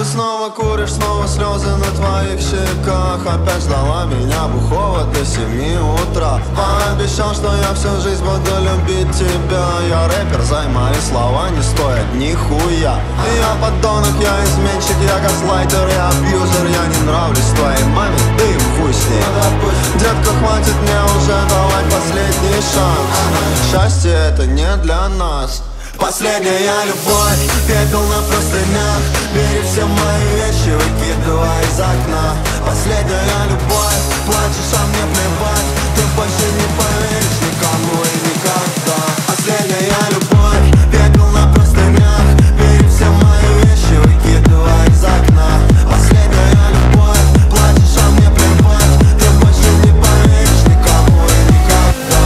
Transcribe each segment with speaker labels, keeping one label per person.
Speaker 1: Ты снова куришь, снова слезы на твоих щеках. Опять ждала меня бухого до 7 утра. Пообещал, что я всю жизнь буду любить тебя. Я рэпер, за мои слова не стоят нихуя. Я подонок, я изменщик, я газлайтер, я абьюзер. Я не нравлюсь твоей маме, да и хуй с ней. Детка, хватит мне уже, давай последний шанс. Счастье это не для нас. Последняя любовь, пепел на простынях. Бери все мои вещи, выкидывай из окна. Последняя любовь, плачешь, а мне плевать. Ты больше не поверишь никому и никогда. Последняя любовь, пепел на простынях. Бери все мои вещи, выкидывай из окна. Последняя любовь, плачешь, а мне плевать. Ты больше не поверишь никому и никогда.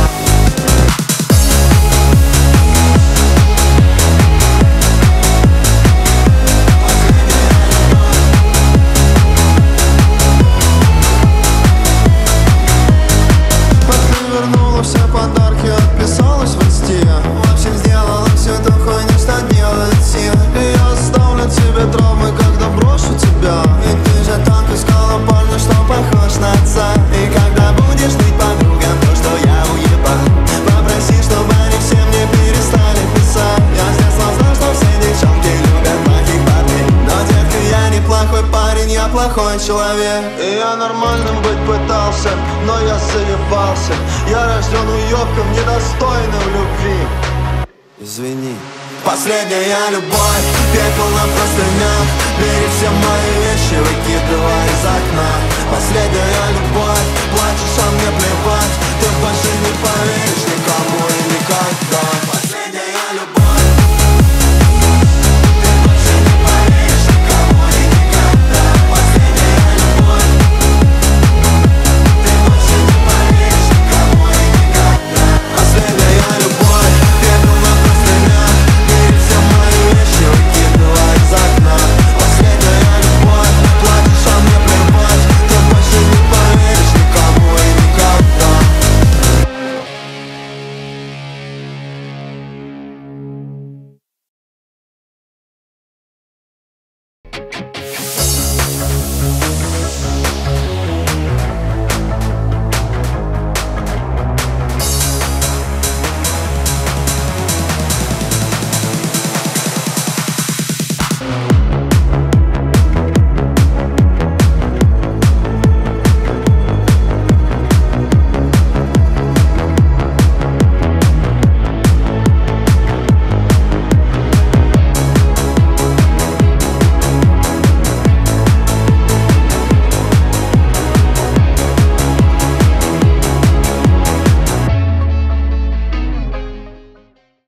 Speaker 1: Все подарки, отписалась в инсте. В общем, сделала всю эту хуйню, что делает все. И я оставлю тебе травмы, когда брошу тебя. И ты же так искала парня, что похож на отца. И когда будешь ты подругам, то, что я уебал, попроси, чтобы они все мне перестали писать. Я с детства знал, что все девчонки любят плохих парней. Но, детка, я не плохой парень, я плохой человек. И я нормальным быть пытался, но я заебался. Я рожден уёбком, недостойным любви. Извини. Последняя любовь, пепел на простынях. Бери все мои вещи, выкидывай из окна.